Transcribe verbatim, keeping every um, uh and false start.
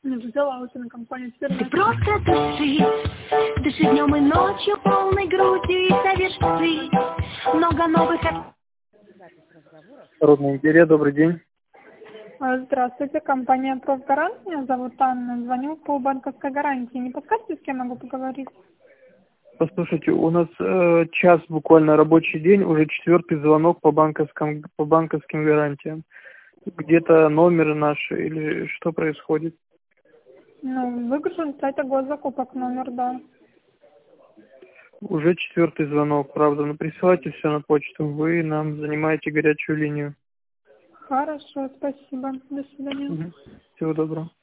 Взяла вот на компанию Ты просто дыши, дыши днем и ночью полной грудью и соверши много новых... Народная империя, добрый день. Здравствуйте, компания «Профгарант». Меня зовут Анна. Звоню по банковской гарантии. Не подскажете, с кем могу поговорить? Послушайте, у нас э, час буквально рабочий день, уже четвертый звонок по банковским, по банковским гарантиям. Где-то номер наш или что происходит? Ну, выгружен с сайта госзакупок номер, да. Уже четвертый звонок, правда. Но присылайте все на почту. Вы нам занимаете горячую линию. Хорошо, спасибо. До свидания. Угу. Всего доброго.